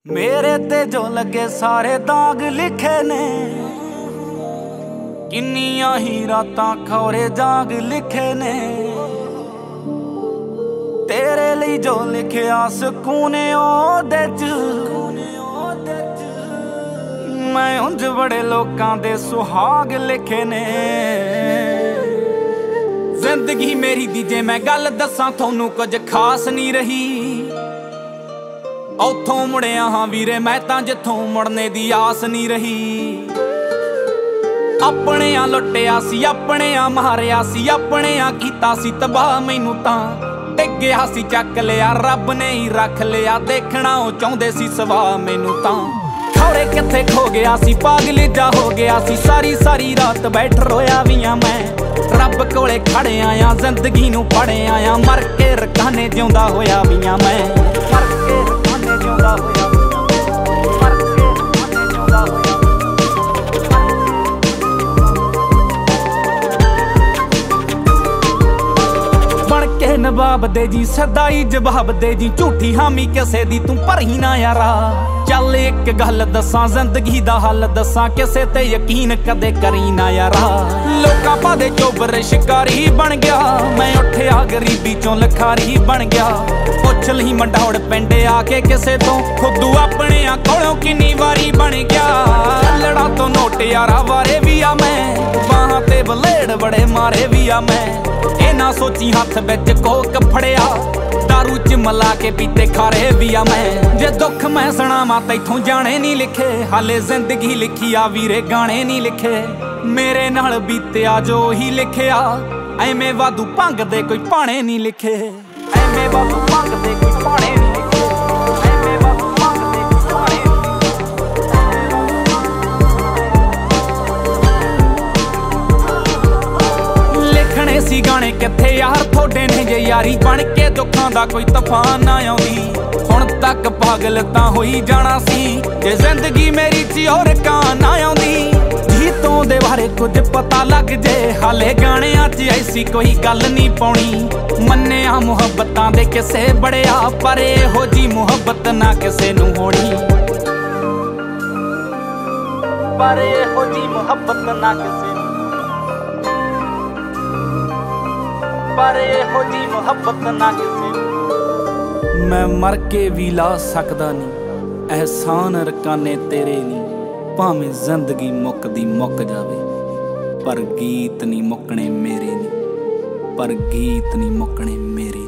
मेरे ते जो लगे सारे दाग लिखे ने, किन्नियां ही रातां खौरे जाग लिखे ने। तेरे लिए जो लिखिया सुकून ओदे च, मैं उंज बड़े लोकां दे सुहाग लिखे ने। जिंदगी मेरी दी जे मैं गल दसां थोनू कुछ खास नहीं रही। उथों मुड़िया हाँ वीरे मैं तां जिथों मुड़ने दी आस नहीं रही। अपने आ लुटिया सी, अपने आ मारिया सी, अपने आ कीता सी तबाह। मैनू तां डिग्गिया सी चक लिया, रब ने ही रख लिया। देखना ओ चाहुंदे सी सवा, मैनू तां खौरे किथे खो गया सी। पागल जा हो गया सी, सारी सारी रात बैठ रोया भी आ मैं। रब कोले खड़े आया, जिंदगी नू पड़े आया। मर के रखाने जिउंदा होया भी आ मैं। मर के रखाने जिउंदा होया, मर के रखाने जिउंदा होया। बन के नवाब दे जी, सदाई जवाब दे जी। झूठी हामी किसे दी तू भरी ना यारा। चल एक गल दसां, जिंदगी दा हल दसां। किसे ते यकीन कदे करी ना यारा। लोकां पादे चोबर शिकारी बन गया, मैं उठिया गरीबी चों लखारी बन गया। पुछ लही मंडौड़ पिंड आके किसे तो, खुदू अपने आ कोलों किन्नी वारी बन गया। लड़ा तो नोट यारा वारे भी आ मैं, बाहां ते बलेड़ बड़े मारे भी आ मैं। ए ना सोची हथ विच कोक फड़िया, दारू च मला के पीते खारे भी आ मैं। जे दुख मैं सुणावां तैथों जाने नहीं लिखे, हाले जिंदगी लिखी आ वीरे गाने नहीं लिखे। मेरे नाल बीतिया जो ही लिखिया, ऐवें वाधू भंग दे कोई पाने नहीं लिखे। ऐवें वाधू भंग दे कोई पाने नहीं लिखे। ऐवें वाधू भंग दे कोई पाने नहीं लिखने सी गाने किथे यार थोड़े ने जे यारी बन के। दुखां दा कोई तूफान ना आउंदी, हुण तक पागल तां होई जाना सी। जे जिंदगी मेरी च होर कां ना आउंदी, गीतों दे बारे कुछ पता लग जे। हाले गाणियां च ऐसी कोई गल नहीं पाउणी। मन्निया मुहब्बतां दे किसे बड़िया, पर इहो जी मुहब्बत ना किसे नूं होणी। पर इहो जी मुहब्बत ना किसे नूं, पर इहो जी मुहब्बत ना किसे नूं। मैं मर के भी ला सकदा नहीं एहसान रकाने तेरे नी। भावें जिंदगी मुकदी मुक जावे, पर गीत नहीं मुकने मेरे नी। पर गीत नहीं मुकने मेरे।